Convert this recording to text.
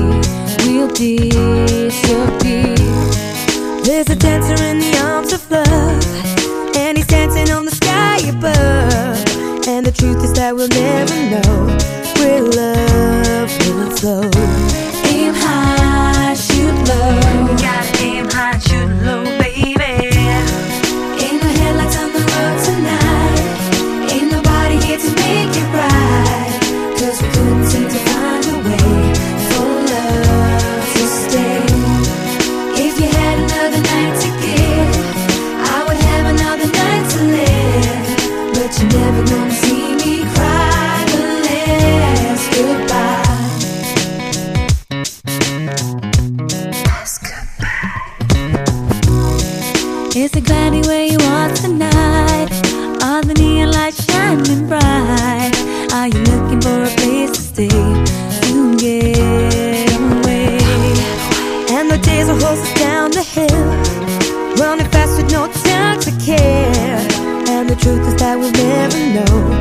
we'll disappear. There's a dancer in the arms of love, and he's dancing on the sky above. And the truth is that we'll never know where love will flow. Aim high, shoot low. Gotta aim high, shoot low, baby. Ain't no headlights on the road tonight. Ain't nobody here to make it right. 'Cause we couldn't seem to find a way for love to stay. If you had another night to give, I would have another night to live. But you're never gonna see me cry the last goodbye. Last goodbye. Is it cloudy where you are tonight? Are the neon lights shining bright? Are you looking for a place to stay, to get away? And the days will hold us down the hill, running fast with no time to care. And the truth is that we'll never know